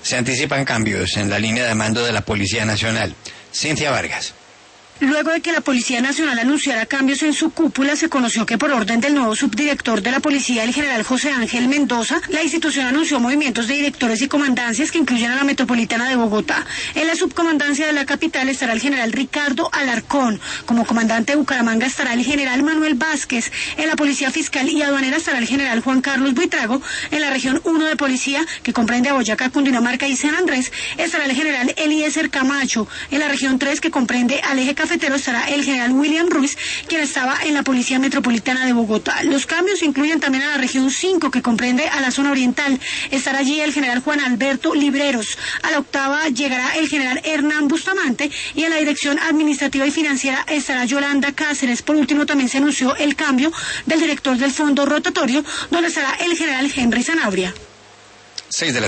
Se anticipan cambios en la línea de mando de la Policía Nacional. Cintia Vargas. Luego de que la Policía Nacional anunciara cambios en su cúpula, se conoció que por orden del nuevo subdirector de la policía, el general José Ángel Mendoza, la institución anunció movimientos de directores y comandancias que incluyen a la metropolitana de Bogotá. En la subcomandancia de la capital estará el general Ricardo Alarcón. Como comandante de Bucaramanga estará el general Manuel Vázquez. En la Policía Fiscal y Aduanera estará el general Juan Carlos Buitrago. En la región 1 de policía, que comprende a Boyacá, Cundinamarca y San Andrés, estará el general Eliezer Camacho. En la región 3, que comprende al eje cafetero, estará el general William Ruiz, quien estaba en la Policía Metropolitana de Bogotá. Los cambios incluyen también a la región 5, que comprende a la zona oriental. Estará allí el general Juan Alberto Libreros. A la octava llegará el general Hernán Bustamante y en la dirección administrativa y financiera estará Yolanda Cáceres. Por último, también se anunció el cambio del director del fondo rotatorio, donde estará el general Henry Sanabria. 6 de la